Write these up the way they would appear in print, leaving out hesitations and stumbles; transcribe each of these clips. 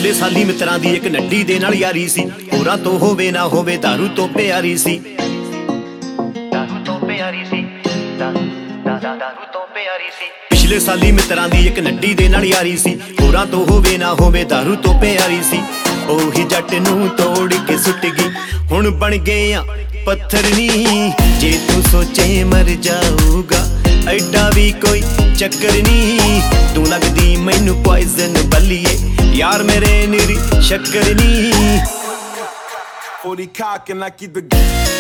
ਪਿਛਲੇ ਸਾਲੀ ਮਿੱਤਰਾਂ ਦੀ ਇੱਕ ਨੱਡੀ ਦੇ ਨਾਲ ਯਾਰੀ ਸੀ, ਹੋਰਾਂ ਤੋਂ ਹੋਵੇ ਨਾ ਹੋਵੇ ਦਾਰੂ ਤੋਂ ਪਿਆਰੀ ਸੀ, ਦਾਰੂ ਤੋਂ ਪਿਆਰੀ ਸੀ, ਦਾਰੂ ਤੋਂ ਪਿਆਰੀ ਸੀ। ਪਿਛਲੇ ਸਾਲੀ ਮਿੱਤਰਾਂ ਦੀ ਇੱਕ ਨੱਡੀ ਦੇ ਨਾਲ ਯਾਰੀ ਸੀ, ਹੋਰਾਂ ਤੋਂ ਹੋਵੇ ਨਾ ਹੋਵੇ ਦਾਰੂ ਤੋਂ ਪਿਆਰੀ ਸੀ। ਉਹੀ ਜੱਟ ਨੂੰ ਤੋੜ ਕੇ ਸੁੱਟ ਗਈ, ਹੁਣ ਬਣ ਗਏ ਆ ਪੱਥਰ ਨੀ। ਜੇ ਤੂੰ ਸੋਚੇ ਮਰ ਜਾਊਗਾ ਐਡਾ ਵੀ ਕੋਈ ਚੱਕਰ ਨੀ, ਤੂੰ ਲੱਗਦੀ ਮੈਨੂੰ ਪੋਇਜ਼ਨ ਬੱਲੀਏ ਯਾਰ ਮੇਰੇ ਨਿਰੀ ਸ਼ੱਕਰ ਨੀ। 40 cock and I keep the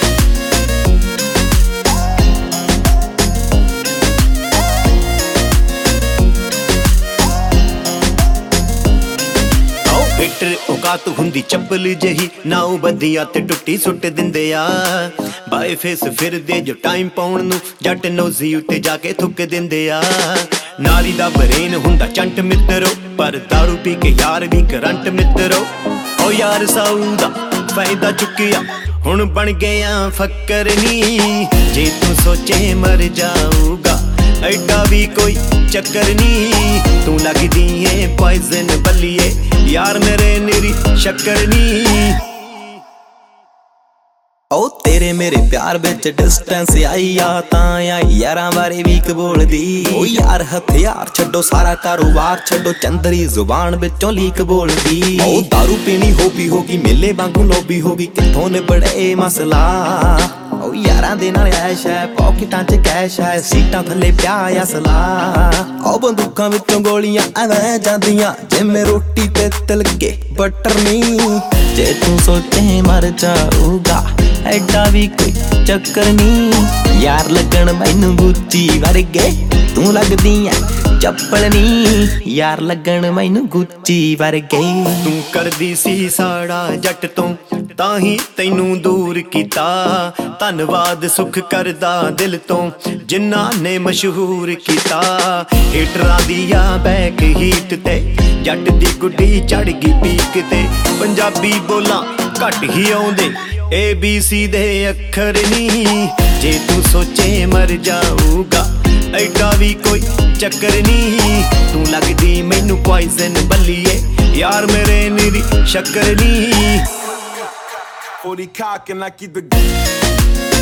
heater ਔਕਾਤ ਹੁੰਦੀ ਚੱਪਲ ਜਹੀ, ਨਾ ਉਹ ਬੰਦੀਆਂ ਤੇ ਟੁੱਟੀ ਸੁੱਟ ਦਿੰਦੇ ਆ। ਬਾਏ ਫੇਸ ਫਿਰਦੇ ਜੋ ਟਾਈਮ ਪਾਉਣ ਨੂੰ, ਜੱਟ ਨੋਜ਼ੀ ਉੱਤੇ ਜਾ ਕੇ ਥੁੱਕ ਦਿੰਦੇ ਆ। ਨਾਲੀ ਦਾ ਬਰੇਨ ਹੁੰਦਾ ਚੰਟ ਮਿੱਤਰੋ, ਪਰ ਦਾਰੂ ਪੀ ਕੇ ਯਾਰ ਵੀ ਕਰੰਟ ਮਿੱਤਰੋ। ਓ ਯਾਰ ਸਾਊ ਦਾ ਫਾਇਦਾ ਚੁੱਕਿਆ, ਹੁਣ ਬਣ ਗਿਆ ਫੱਕਰ ਨੀ। ਜੇ ਤੂੰ ਸੋਚੇ ਮਰ ਜਾਊਗਾ ਐਡਾ ਵੀ ਕੋਈ ਚੱਕਰ ਨੀ, ਤੂੰ ਲੱਗਦੀ ਏ ਪੋਇਜ਼ਨ ਬੱਲੀਏ ਯਾਰ ਮੇਰੇ ਨਿਰੀ ਸ਼ੱਕਰ ਨੀ। ਓ ਤੇਰੇ ਮੇਰੇ ਪਿਆਰ ਵਿੱਚ ਡਿਸਟੈਂਸ ਆਈ ਆ ਤਾਂ ਆਈ, ਯਾਰਾਂ ਬਾਰੇ ਵੀਕ ਬੋਲਦੀ। ਓ ਯਾਰ ਹਥਿਆਰ ਛੱਡੋ ਸਾਰਾ ਕਾਰੋਬਾਰ ਛੱਡੋ, ਚੰਦਰੀ ਜ਼ੁਬਾਨ ਵਿੱਚੋਂ ਲੀਕ ਬੋਲਦੀ। ਓ ਦਾਰੂ ਪੀਣੀ ਹੋਬੀ ਹੋਗੀ, ਮੇਲੇ ਵਾਂਗੂ ਲੋਬੀ ਹੋਗੀ, ਕਿੱਥੋਂ ਨਿਬੜੇ ਮਸਲਾ। ਓ ਯਾਰਾਂ ਦੇ ਨਾਲ ਐਸ਼ ਹੈ, ਪੌਕਟਾਂ 'ਚ ਕੈਸ਼ ਹੈ, ਸੀਟਾਂ ਥੱਲੇ ਪਿਆ ਅਸਲਾ। ਓ ਬੰਦੂਕਾਂ ਵਿੱਚੋਂ ਗੋਲੀਆਂ ਐਵੇਂ ਜਾਂਦੀਆਂ, ਜਿਵੇਂ ਰੋਟੀ ਤੇ ਤਿਲਕੇ ਬਟਰ ਨਹੀਂ। ਜੇ ਤੂੰ ਸੋਚੇ ਮਰ ਜਾਊਗਾ ਐਡਾ ਵੀ ਕੋਈ ਚੱਕਰ ਨੀ, ਯਾਰ ਲੱਗਣ ਮੈਨੂੰ ਗੁੱਚੀ ਵਰਗੇ, ਤੂੰ ਲੱਗਦੀ ਐ ਚੱਪਲ ਨੀ। ਯਾਰ ਲੱਗਣ ਮੈਨੂੰ ਗੁੱਚੀ ਵਰਗੇ। ਤੂੰ ਕਰਦੀ ਸੀ ਸਾੜਾ ਜੱਟ ਤੋਂ, ਤਾਂ ਹੀ ਤੈਨੂੰ ਦੂਰ ਕੀਤਾ। ਧੰਨਵਾਦ ਸੁੱਖ ਕਰਦਾ ਦਿਲ ਤੋਂ, ਜਿਨ੍ਹਾਂ ਨੇ ਮਸ਼ਹੂਰ ਕੀਤਾ। ਹੀਟਰਾਂ ਦੀ ਆ ਬੈਕ ਹੀਟ ਤੇ, ਜੱਟ ਦੀ ਗੁੱਡੀ ਚੜ ਗਈ ਪੀਕ ਤੇ। ਪੰਜਾਬੀ ਬੋਲਾਂ ਘੱਟ ਹੀ ਆਉਂਦੇ, ABC ਦੇ ਅੱਖਰ ਨੀ। ਜੇ ਤੂੰ ਸੋਚੇ ਮਰ ਜਾਊਗਾ ਐਡਾ ਵੀ ਕੋਈ ਚੱਕਰ ਨੀ, ਤੂੰ ਲੱਗਦੀ ਮੈਨੂੰ ਪੋਇਜ਼ਨ ਬੱਲੀਏ ਯਾਰ ਮੇਰੇ ਨਿਰੀ ਸ਼ੱਕਰ ਨੀ। 40 cock and I keep the